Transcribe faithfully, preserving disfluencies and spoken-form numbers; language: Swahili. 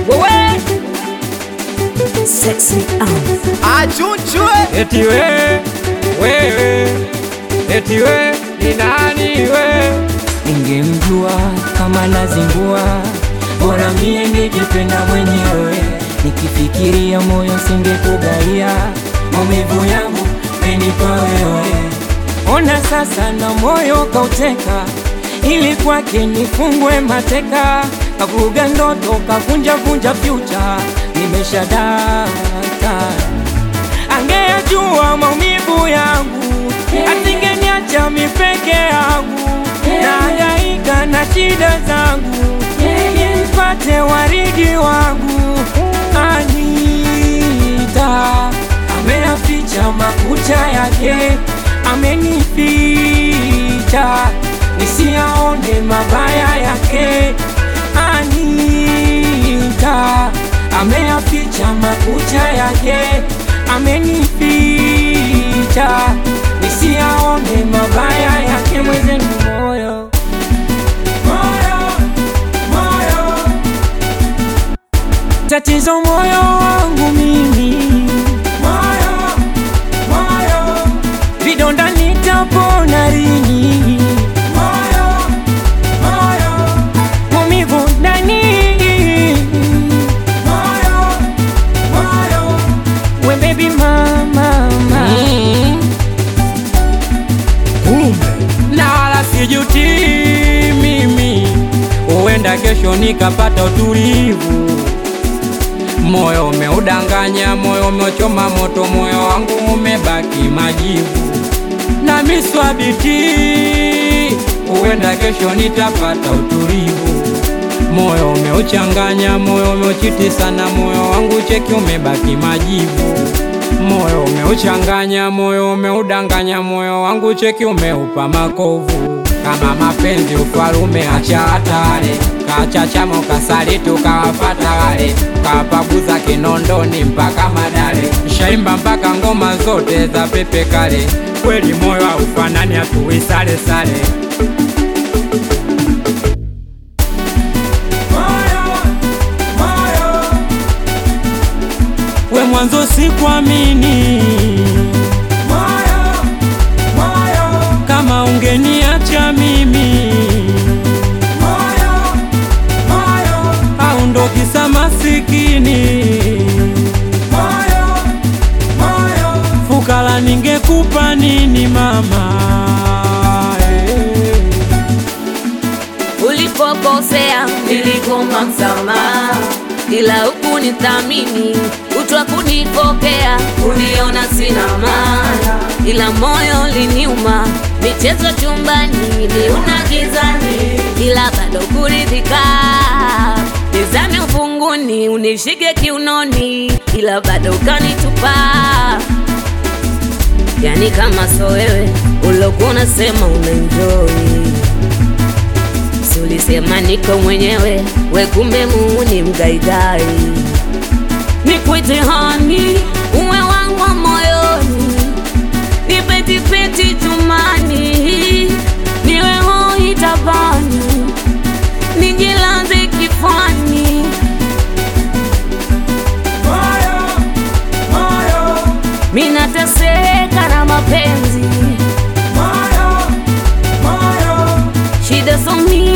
wewe sexy ah achuchwe eti we wewe eti we ni nani we? Ningemjua kama nazingua, bora mie ningejipenda mwenyewe. Nikifikiria moyo singekugaia, maumivu yangu menipa wewe. Ona sasa na moyo kauteka, ili kwake nifungwe mateka. Kavuga ndoto kavunja vunja future, nimeshadata. Angejua maumivu yangu, asingeniacha mimi peke yangu. Nahangaika na shida zangu, nipate waridi wangu. Anita ameyaficha makucha yake, amenificha nisiyaone mabaya yake. Anita ameyaficha makucha yake, amenificha nisiyaone mabaya yake. Mwenzenu moyo moyo moyo, tatizo moyo wangu mimi. Moyo moyo, vidonda nitapona lini? Moyo moyo, maumivu ndani. Moyo moyo, we baby mama mama. Kumbe na wala sijuti mimi, huenda kesho nikapata utulivu. Moyo umeudanganya, moyo umechoma moto, moyo wangu umebaki majivu. Na miswabiti, huenda kesho nitapata utulivu. Moyo umeuchanganya, moyo umeuchiti sana, moyo wangu cheki umebaki majivu. Moyo umeuchanganya, moyo umeudanganya, moyo wangu cheki umeupa makovu. Kama mapenzi ufalume acha hatari, kachachamo kasalitu kawafata wale, kapabuza Kinondoni mpaka Madale, shaimba mpaka ngoma zote za Pepe Kale. Kweli moyo haufanani hatuwi sale sale. We mwanzo sikuamini, moyo moyo, kama ungeniacha mimi. Moyo moyo, au ndo kisa masikini. Moyo moyo, fukara ningekupa nini mama? Hey. Ulipokosea nilikuomba msamaha, ila hukunithamini, utwa kunipokea, uniona sina maana. Ila moyo liniuma, michezo chumbani, niuna gizani, ila bado kuridhika. Nizame ufunguni, unishike kiunoni, ila bado kanitupa. Yani kama so wewe, ulokuwa unasema unaenjoy. Ulisema niko mwenyewe, we kumbe muuni mgaigai. Nikwite hani, uwe wangu moyoni, nipeti peti tumani, niwe hoi tabani, nijilaze kifani. Moyo moyo, mina teseka na mapenzi. Moyo moyo, shida so mi